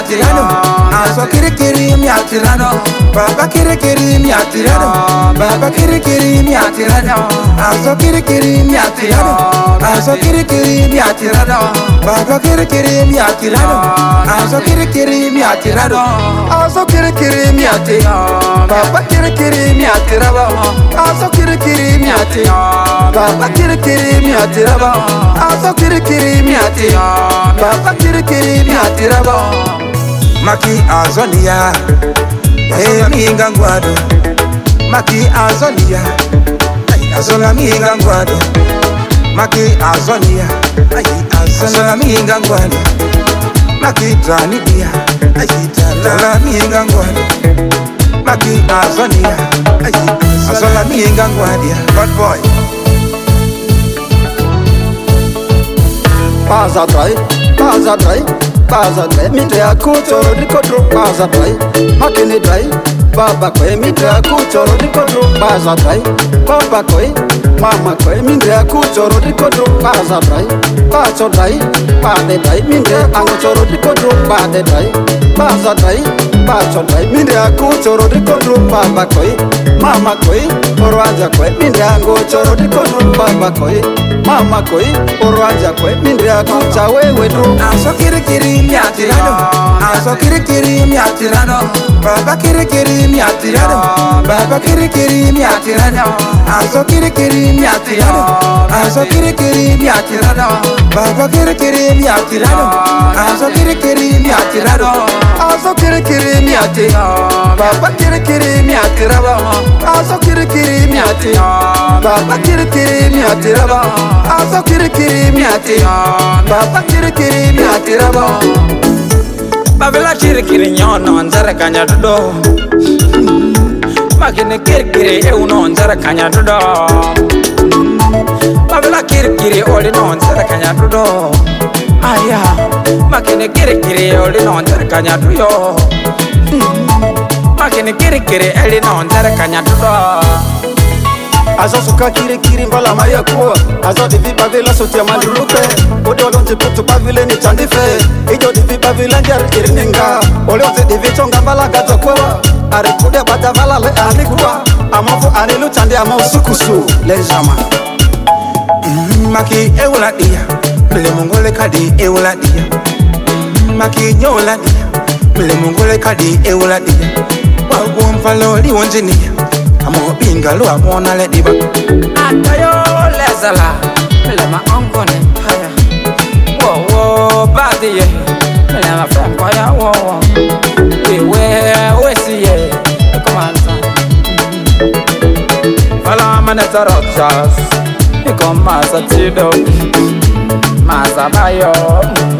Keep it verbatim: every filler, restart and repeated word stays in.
atirano. Aso kiri kiri mi atirano. Baba kiri kiri mi atirano. Baba kiri kiri mi atirano. Aso kiri kiri mi atirano. Aso kiri kiri mi atirano. Baba kiri kiri mi atirano. Aso kiri kiri mi atirano. Aso kiri kiri mi atirano. Baba kiri kiri mi atirano. Aso kiri kiri mi atirano. Baba kiri kiri mi atirano. Aso kiri kiri mi atirano. Baba kiri kiri mi atirano. Maki azonia, hey minga ngwado. Maki azonia, ay azola minga ngwado. Maki azonia, ay azola minga ngwado. Maki tranidia, ay azola minga ngwado. Maki azonia, ay azola minga ngwadia. Bad boy. Paza dry, paza dry. Baza dry, mite ya kuchoro dikotro. Baza dry, makini dry. Baba kwe mite ya kuchoro dikotro. Baza dry, baba kwe mama kwe mite ya kuchoro dikotro. Baza dry, bacho dry. Bade dry, mite ango choro dikotro. Bade dry, baza dry. Bacho dry, mite ya kuchoro dikotro. Baba kwe mama kwe orwanja kwe mite ango choro dikotro. Baba kwe mama kwe orwanja kwe mite ya kucha wewe do. Aso kiri kiri mi atirano. Aso kiri kiri mi atirano. Baba kiri kiri mi atirano. Baba kiri kiri mi atirano. Aso kiri kiri mi atirano. Aso kiri kiri mi atirano. Baba kiri kiri mi atirano. Aso kiri kiri mi atirano. Aso kiri kiri mi atirano. Baba kiri kiri mi atirano. Aso kiri kiri mi atirano. Baba kiri kiri mi atirano. Aso kiri kiri mi atirano. Baba kiri kiri mi atirano. Babila kiri kiri nyono nzara kanya dodo. Makine kiri kiri e uno nzara kanya dodo. Babila kiri kiri oli no nzara kanya dodo. Aya, makine kiri kiri oli no nzara kanya dodo. Makine kiri kiri eli no nzara kanya dodo. Azo suka kiri kiri mbala maya kuwa. Azo divi bavila sotia maliruke. Ode olonte putu bavile ni chandife. Ijo divi bavila njar irininga. Ole ote divi chonga mbala gato kwa. Are kude bata vala le anikwa. Amofu anilu chandi ama usukusu. Lejama Maki eula dia. Mele mongole kadi eula dia. Maki nyola dia. Mele mongole kadi eula dia. Wabu mfalo li wanjinia. Amo binga lo amona le diba. Atayo lezala. Mele ma onkone haya. Wo wo badi ye. Mele ma franko ya wo wo. Iwe wesi ye. Komanza. Fala maneta rochas. Iko masa tido. Masa bayo.